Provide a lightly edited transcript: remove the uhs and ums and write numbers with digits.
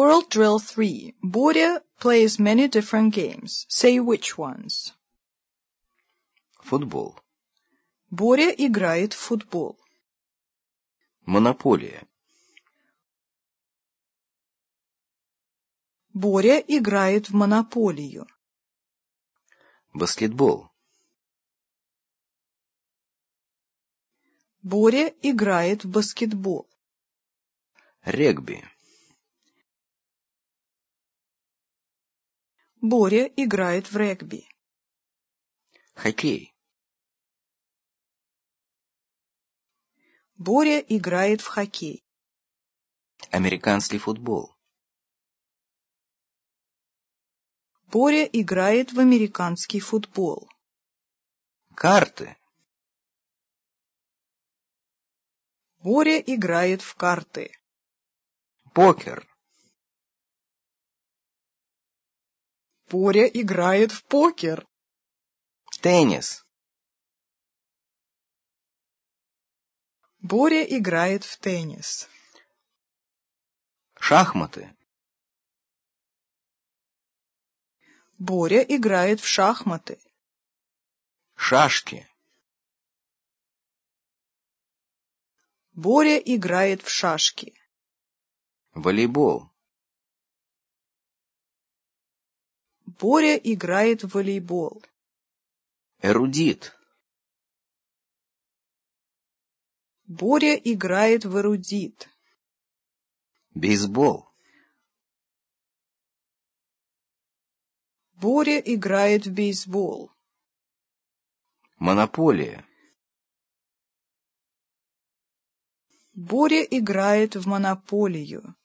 World Drill 3. Боря plays many different games. Say which ones. Футбол. Боря играет в футбол. Монополия. Боря играет в монополию. Баскетбол. Боря играет в баскетбол. Регби. Боря играет в регби. Хоккей. Боря играет в хоккей. Американский футбол. Боря играет в американский футбол. Карты. Боря играет в карты. Покер. Боря играет в покер. Теннис. Боря играет в теннис. Шахматы. Боря играет в шахматы. Шашки. Боря играет в шашки. Волейбол. Боря играет в волейбол. Эрудит. Боря играет в эрудит. Бейсбол. Боря играет в бейсбол. Монополия. Боря играет в монополию.